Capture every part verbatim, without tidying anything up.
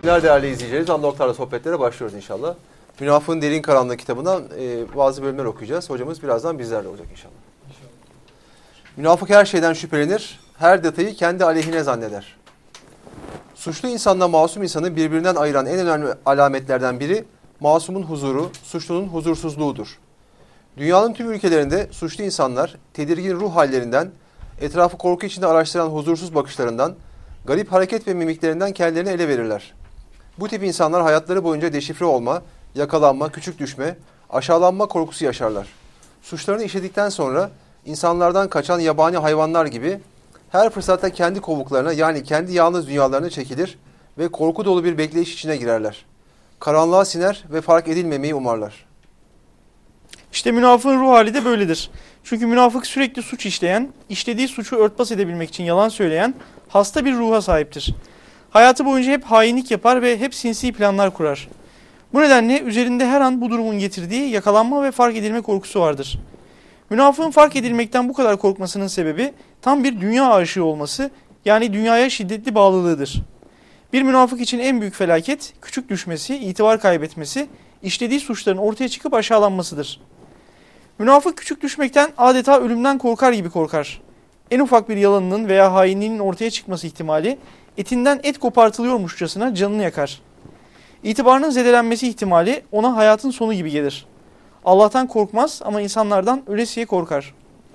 Değerli izleyicilerimiz, Unlock'larla sohbetlere başlıyoruz inşallah. Münafığın Derin Karanlığı kitabından e, bazı bölümler okuyacağız. Hocamız birazdan bizlerle olacak inşallah. İnşallah. Münafık her şeyden şüphelenir, her detayı kendi aleyhine zanneder. Suçlu insanla masum insanı birbirinden ayıran en önemli alametlerden biri, masumun huzuru, suçlunun huzursuzluğudur. Dünyanın tüm ülkelerinde suçlu insanlar, tedirgin ruh hallerinden, etrafı korku içinde araştıran huzursuz bakışlarından, garip hareket ve mimiklerinden kendilerini ele verirler. Bu tip insanlar hayatları boyunca deşifre olma, yakalanma, küçük düşme, aşağılanma korkusu yaşarlar. Suçlarını işledikten sonra insanlardan kaçan yabani hayvanlar gibi her fırsatta kendi kovuklarına, yani kendi yalnız dünyalarına çekilir ve korku dolu bir bekleyiş içine girerler. Karanlığa siner ve fark edilmemeyi umarlar. İşte münafığın ruh hali de böyledir. Çünkü münafık sürekli suç işleyen, işlediği suçu örtbas edebilmek için yalan söyleyen hasta bir ruha sahiptir. Hayatı boyunca hep hainlik yapar ve hep sinsi planlar kurar. Bu nedenle üzerinde her an bu durumun getirdiği yakalanma ve fark edilme korkusu vardır. Münafığın fark edilmekten bu kadar korkmasının sebebi tam bir dünya aşığı olması, yani dünyaya şiddetli bağlılığıdır. Bir münafık için en büyük felaket küçük düşmesi, itibar kaybetmesi, işlediği suçların ortaya çıkıp aşağılanmasıdır. Münafık küçük düşmekten adeta ölümden korkar gibi korkar. En ufak bir yalanının veya hainliğinin ortaya çıkması ihtimali etinden et kopartılıyormuşçasına canını yakar. İtibarının zedelenmesi ihtimali ona hayatın sonu gibi gelir. Allah'tan korkmaz ama insanlardan ölesiye korkar.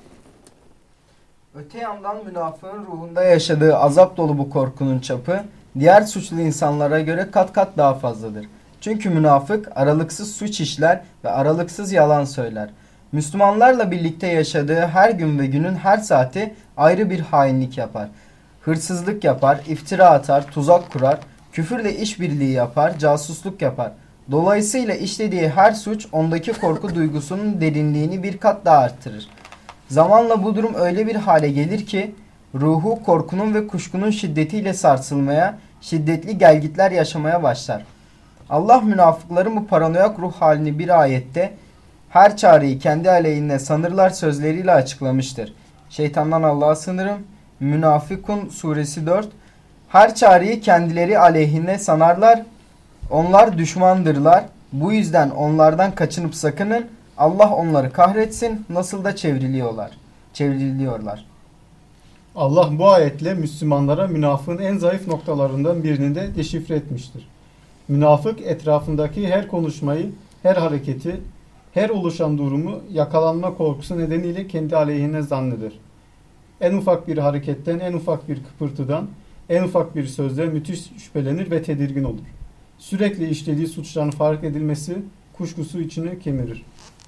Öte yandan münafığın ruhunda yaşadığı azap dolu bu korkunun çapı diğer suçlu insanlara göre kat kat daha fazladır. Çünkü münafık aralıksız suç işler ve aralıksız yalan söyler. Müslümanlarla birlikte yaşadığı her gün ve günün her saati ayrı bir hainlik yapar. Hırsızlık yapar, iftira atar, tuzak kurar, küfürle işbirliği yapar, casusluk yapar. Dolayısıyla işlediği her suç ondaki korku duygusunun derinliğini bir kat daha arttırır. Zamanla bu durum öyle bir hale gelir ki ruhu korkunun ve kuşkunun şiddetiyle sarsılmaya, şiddetli gelgitler yaşamaya başlar. Allah münafıkların bu paranoyak ruh halini bir ayette her çareyi kendi aleyhine sanırlar sözleriyle açıklamıştır. Şeytandan Allah'a sığınırım. Münafıkun suresi dört. Her çareyi kendileri aleyhine sanarlar. Onlar düşmandırlar. Bu yüzden onlardan kaçınıp sakının. Allah onları kahretsin. Nasıl da çevriliyorlar. Çevriliyorlar. Allah bu ayetle Müslümanlara münafığın en zayıf noktalarından birini de deşifre etmiştir. Münafık etrafındaki her konuşmayı, her hareketi, her oluşan durumu yakalanma korkusu nedeniyle kendi aleyhine zanneder. En ufak bir hareketten, en ufak bir kıpırtıdan, en ufak bir sözle müthiş şüphelenir ve tedirgin olur. Sürekli işlediği suçların fark edilmesi kuşkusu içini kemirir.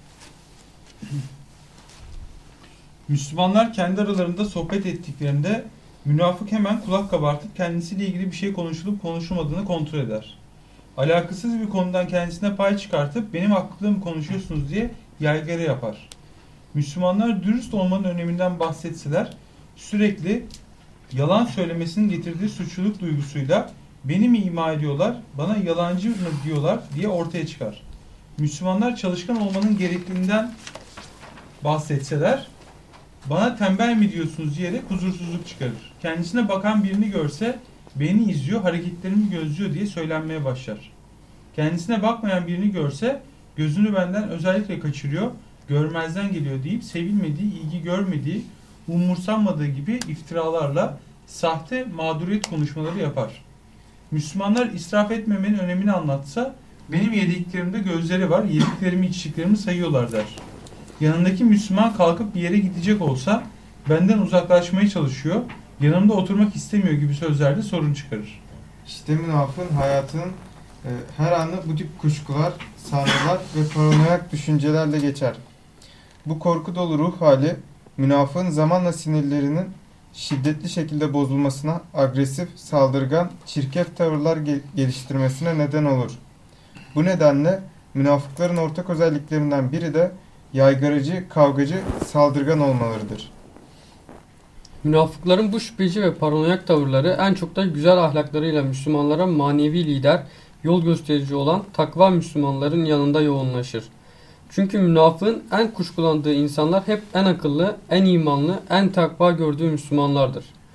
Müslümanlar kendi aralarında sohbet ettiklerinde münafık hemen kulak kabartıp kendisiyle ilgili bir şey konuşulup konuşulmadığını kontrol eder. Alakasız bir konudan kendisine pay çıkartıp benim hakkımda mı konuşuyorsunuz diye yaygara yapar. Müslümanlar dürüst olmanın öneminden bahsetseler sürekli yalan söylemesinin getirdiği suçluluk duygusuyla beni mi ima ediyorlar, bana yalancı mı diyorlar diye ortaya çıkar. Müslümanlar çalışkan olmanın gerekliliğinden bahsetseler bana tembel mi diyorsunuz diyerek huzursuzluk çıkarır. Kendisine bakan birini görse beni izliyor, hareketlerimi gözlüyor diye söylenmeye başlar. Kendisine bakmayan birini görse gözünü benden özellikle kaçırıyor, görmezden geliyor deyip sevilmediği, ilgi görmediği, umursanmadığı gibi iftiralarla sahte mağduriyet konuşmaları yapar. Müslümanlar israf etmemenin önemini anlatsa benim yediklerimde gözleri var, yediklerimi içtiklerimi sayıyorlar der. Yanındaki Müslüman kalkıp bir yere gidecek olsa benden uzaklaşmaya çalışıyor, yanımda oturmak istemiyor gibi sözlerde sorun çıkarır. İşte münafığın hayatının e, her anı bu tip kuşkular, sanrılar ve paranoyak düşüncelerle geçer. Bu korku dolu ruh hali münafığın zamanla sinirlerinin şiddetli şekilde bozulmasına, agresif, saldırgan, çirkef tavırlar gel- geliştirmesine neden olur. Bu nedenle münafıkların ortak özelliklerinden biri de yaygaracı, kavgacı, saldırgan olmalarıdır. Münafıkların bu şüpheci ve paranoyak tavırları en çok da güzel ahlaklarıyla Müslümanlara manevi lider, yol gösterici olan takva Müslümanların yanında yoğunlaşır. Çünkü münafığın en kuşkulandığı insanlar hep en akıllı, en imanlı, en takva gördüğü Müslümanlardır.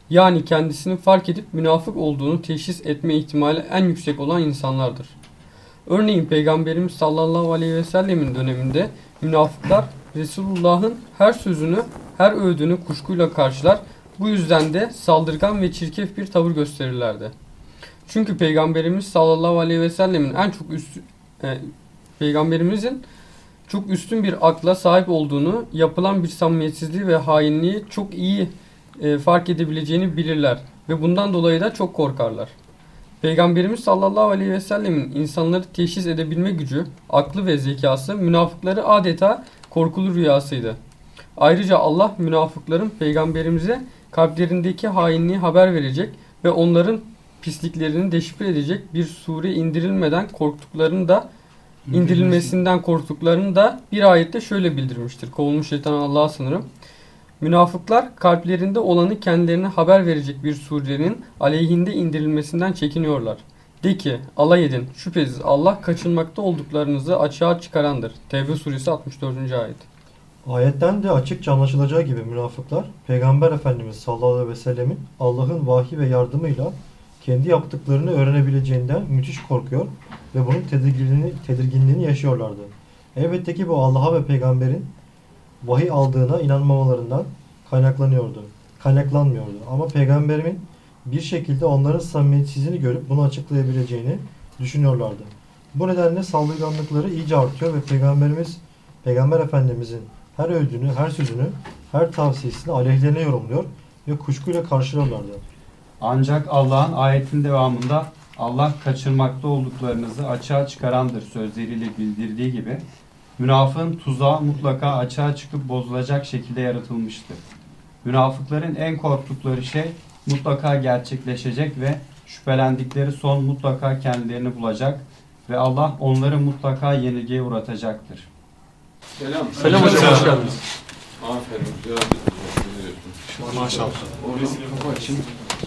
Yani kendisini fark edip münafık olduğunu teşhis etme ihtimali en yüksek olan insanlardır. Örneğin Peygamberimiz sallallahu aleyhi ve sellemin döneminde münafıklar Resulullah'ın her sözünü, her övdüğünü kuşkuyla karşılar. Bu yüzden de saldırgan ve çirkef bir tavır gösterirlerdi. Çünkü Peygamberimiz sallallahu aleyhi ve sellemin en çok üstü, e, Peygamberimizin çok üstün bir akla sahip olduğunu, yapılan bir samimiyetsizliği ve hainliği çok iyi e, fark edebileceğini bilirler ve bundan dolayı da çok korkarlar. Peygamberimiz sallallahu aleyhi ve sellemin insanları teşhis edebilme gücü, aklı ve zekası münafıkları adeta korkulu rüyasıydı. Ayrıca Allah münafıkların peygamberimize kalplerindeki hainliği haber verecek ve onların pisliklerini deşifre edecek bir sure indirilmeden korktuklarını da indirilmesinden korktuklarını da bir ayette şöyle bildirmiştir. Kovulmuş şeytan Allah'a sınırım. Münafıklar kalplerinde olanı kendilerine haber verecek bir surenin aleyhinde indirilmesinden çekiniyorlar. De ki alay edin. Şüphesiz Allah kaçınmakta olduklarınızı açığa çıkarandır. Tevbe suresi altmış dördüncü ayet. Ayetten de açıkça anlaşılacağı gibi münafıklar Peygamber Efendimiz sallallahu aleyhi ve sellemin Allah'ın vahiy ve yardımıyla kendi yaptıklarını öğrenebileceğinden müthiş korkuyor ve bunun tedirginliğini, tedirginliğini yaşıyorlardı. Elbette ki bu Allah'a ve peygamberin vahiy aldığına inanmamalarından kaynaklanıyordu. Kaynaklanmıyordu. Ama peygamberimin bir şekilde onların samimiyetsizliğini görüp bunu açıklayabileceğini düşünüyorlardı. Bu nedenle saldırganlıkları iyice artıyor ve peygamberimiz Peygamber Efendimizin her övdüğünü, her sözünü, her tavsiyesini aleyhlerine yorumluyor ve kuşkuyla karşılıyorlardı. Ancak Allah'ın ayetin devamında Allah kaçırmakta olduklarınızı açığa çıkarandır sözleriyle bildirdiği gibi münafığın tuzağı mutlaka açığa çıkıp bozulacak şekilde yaratılmıştır. Münafıkların en korktukları şey mutlaka gerçekleşecek ve şüphelendikleri son mutlaka kendilerini bulacak ve Allah onları mutlaka yenilgiye uğratacaktır. Selam. Selam hocam, hoş geldiniz. Aferin. Maşallah. Orası kafa için.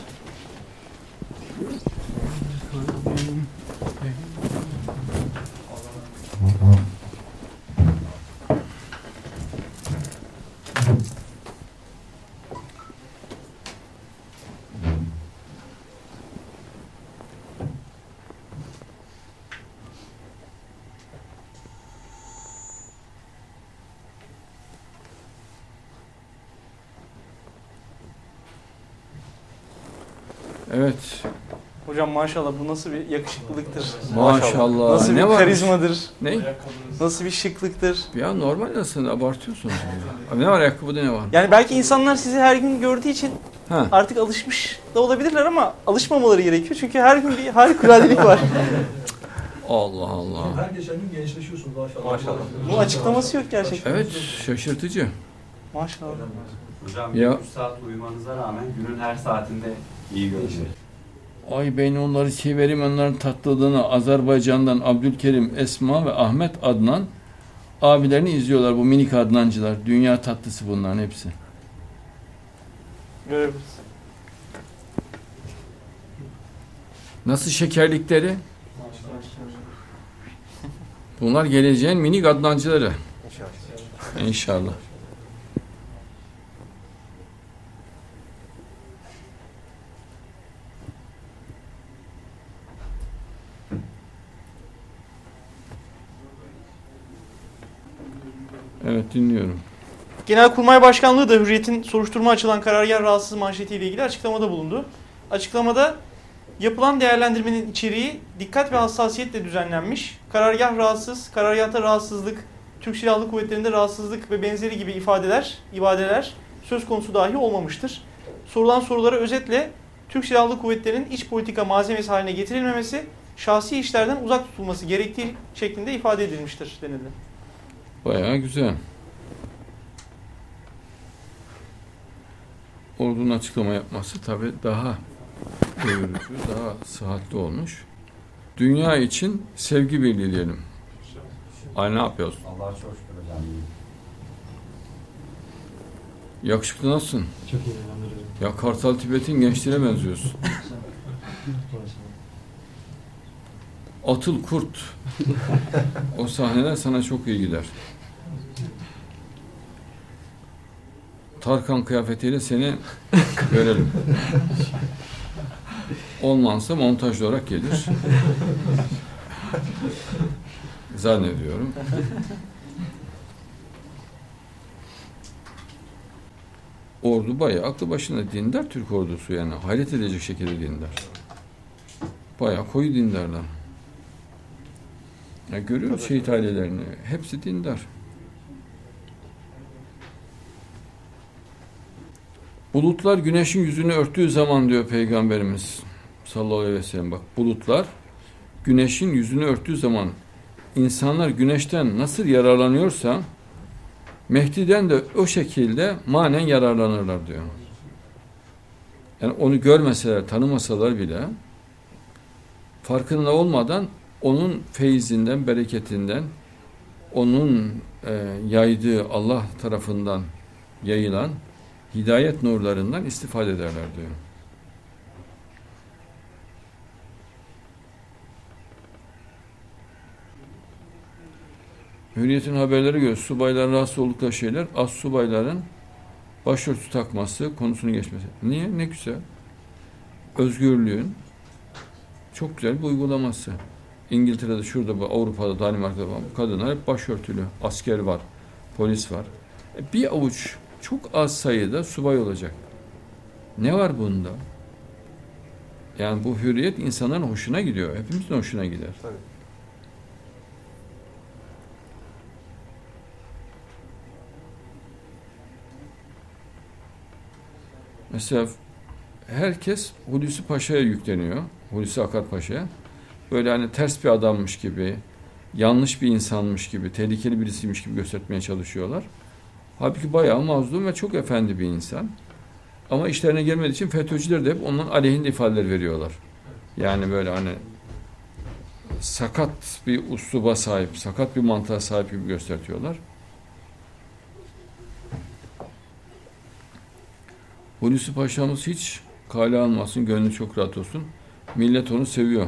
Evet. Hocam maşallah bu nasıl bir yakışıklılıktır. Maşallah. Nasıl Ne bir varmış? karizmadır. Ne? Nasıl bir şıklıktır. Ya normal nasıl? Abartıyorsun. Ne var ayakkabıda ne var? Yani belki insanlar sizi her gün gördüğü için Ha. artık alışmış da olabilirler ama alışmamaları gerekiyor. Çünkü her gün bir harikuladelik var. Allah Allah. Her geçen gün gençleşiyorsunuz maşallah. Maşallah. Bu açıklaması yok gerçekten. Evet, şaşırtıcı. Maşallah. Hocam Ya. üç saat uyumanıza rağmen günün her saatinde iyi görünüyor. Ay ben onları severim, onların tatlılığını. Azerbaycan'dan Abdülkerim, Esma ve Ahmet Adnan abilerini izliyorlar, bu minik Adnancılar. Dünya tatlısı bunların hepsi. Görebiliriz. Nasıl şekerlikleri? Bunlar geleceğin minik Adnancıları. İnşallah. İnşallah. Evet, dinliyorum. Genelkurmay Başkanlığı da Hürriyet'in soruşturma açılan karargah rahatsız manşetiyle ilgili açıklamada bulundu. Açıklamada yapılan değerlendirmenin içeriği dikkat ve hassasiyetle düzenlenmiş. Karargah rahatsız, karargahta rahatsızlık, Türk Silahlı Kuvvetleri'nde rahatsızlık ve benzeri gibi ifadeler, ibadeler söz konusu dahi olmamıştır. Sorulan sorulara özetle Türk Silahlı Kuvvetleri'nin iç politika malzemesi haline getirilmemesi, şahsi işlerden uzak tutulması gerektiği şeklinde ifade edilmiştir denildi. Bayağı güzel. Ordunun açıklama yapması tabii daha doyurucu, daha sıhhatli olmuş. Dünya için sevgi birliği diyelim. Ay ne yapıyorsun? Allah'a çok şükür hocam. Yakışıklı nasılsın? Çok iyi inanırım. Ya Kartal Tibet'in gençliğine benziyorsun. Atıl Kurt. O sahneler sana çok iyi gider. Tarkan kıyafetiyle seni görelim. Olmazsa montaj olarak gelir. Zannediyorum. Ordu bayağı aklı başında dindar, Türk ordusu yani. Hayret edecek şekilde dindar. Bayağı koyu dindarlar. Ya görüyoruz şehit ailelerini. Hepsi dindar. Bulutlar güneşin yüzünü örttüğü zaman diyor Peygamberimiz sallallahu aleyhi ve sellem. Bak, bulutlar güneşin yüzünü örttüğü zaman insanlar güneşten nasıl yararlanıyorsa Mehdi'den de o şekilde manen yararlanırlar diyor. Yani onu görmeseler, tanımasalar bile farkında olmadan onun feyzinden, bereketinden, onun e, yaydığı Allah tarafından yayılan hidayet nurlarından istifade ederler diyor. Hürriyet'in haberleri göre subayların rahatsız oldukları şeyler, az subayların başörtüsü takması, konusunu geçmesi. Niye? Ne güzel. Özgürlüğün çok güzel bir uygulaması. İngiltere'de, şurada, Avrupa'da, Danimarka'da falan kadınlar hep başörtülü. Asker var, polis var. E bir avuç çok az sayıda subay olacak. Ne var bunda? Yani bu hürriyet insanların hoşuna gidiyor. Hepimizin hoşuna gider. Tabii. Mesela herkes Hulusi Paşa'ya yükleniyor. Hulusi Akar Paşa'ya. Böyle hani ters bir adammış gibi, yanlış bir insanmış gibi, tehlikeli birisiymiş gibi göstermeye çalışıyorlar. Halbuki bayağı mazlum ve çok efendi bir insan. Ama işlerine gelmediği için FETÖ'cüler de hep onun aleyhinde ifadeler veriyorlar. Yani böyle hani sakat bir usluba sahip, sakat bir mantığa sahip gibi gösteriyorlar. Hulusi Paşa'mız hiç kale almasın, gönlü çok rahat olsun. Millet onu seviyor.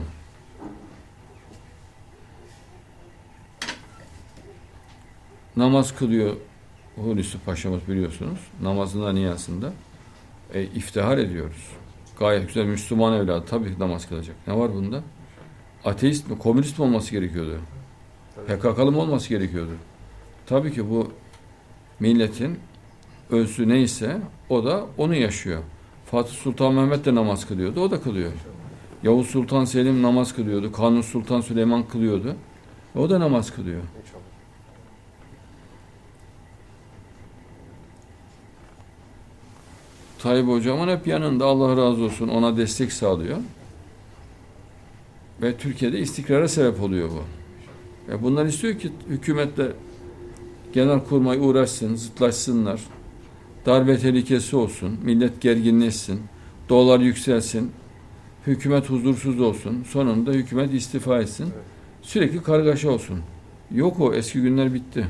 Namaz kılıyor Hulusi Paşa'mız, biliyorsunuz. Namazında, niyazında. E, iftihar ediyoruz. Gayet güzel Müslüman evladı. Tabii ki namaz kılacak. Ne var bunda? Ateist mi, komünist mi olması gerekiyordu? P K K'lı mı olması gerekiyordu? Tabii ki bu milletin özü neyse o da onu yaşıyor. Fatih Sultan Mehmet de namaz kılıyordu. O da kılıyor. Yavuz Sultan Selim namaz kılıyordu. Kanuni Sultan Süleyman kılıyordu. O da namaz kılıyor. Tayyip Hocam'ın hep yanında, Allah razı olsun, ona destek sağlıyor. Ve Türkiye'de istikrara sebep oluyor bu. Ve bunlar istiyor ki hükümetle genelkurmay uğraşsın, zıtlaşsınlar. Darbe tehlikesi olsun, millet gerginleşsin, dolar yükselsin, hükümet huzursuz olsun, sonunda hükümet istifa etsin. Evet. Sürekli kargaşa olsun. Yok, o eski günler bitti.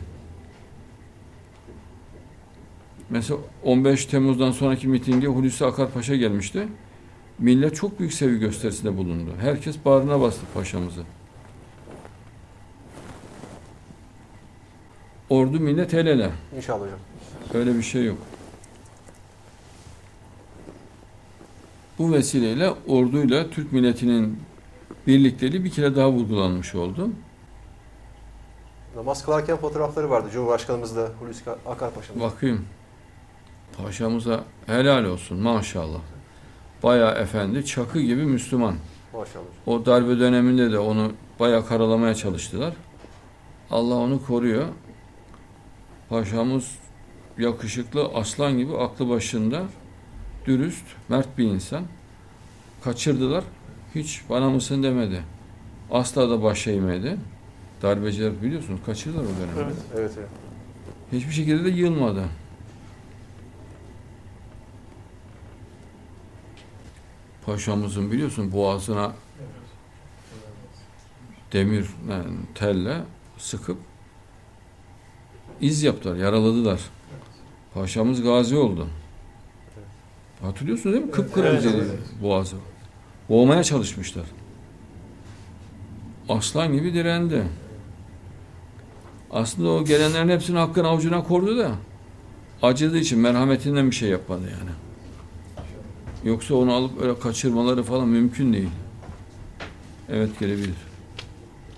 Mesela on beş Temmuz'dan sonraki mitinge Hulusi Akar Paşa gelmişti. Millet çok büyük sevgi gösterisinde bulundu. Herkes bağrına bastı paşamızı. Ordu millet el ele. İnşallah hocam. Öyle bir şey yok. Bu vesileyle orduyla Türk milletinin birlikteliği bir kere daha vurgulanmış oldu. Namaz kılarken fotoğrafları vardı Cumhurbaşkanımızla Hulusi Akar Paşa'nın. Bakayım. Paşamıza helal olsun maşallah. Bayağı efendi, çakı gibi Müslüman. Maşallah. O darbe döneminde de onu bayağı karalamaya çalıştılar. Allah onu koruyor. Paşamız yakışıklı, aslan gibi, aklı başında, dürüst, mert bir insan. Kaçırdılar. Hiç bana mısın demedi. Asla da baş eğmedi. Darbeciler biliyorsunuz kaçırdılar o dönemde. Evet, evet, evet. Hiçbir şekilde de yılmadı. Paşamızın biliyorsun boğazına demir yani telle sıkıp iz yaptılar, yaraladılar. Paşamız gazi oldu. Hatırlıyorsunuz değil mi? Kıpkırmızı evet, evet. Boğazı. Boğmaya çalışmışlar. Aslan gibi direndi. Aslında o gelenlerin hepsini hakkın avucuna kordu da acıdığı için merhametinden bir şey yapmadı yani. Yoksa onu alıp öyle kaçırmaları falan mümkün değil. Evet, gelebilir.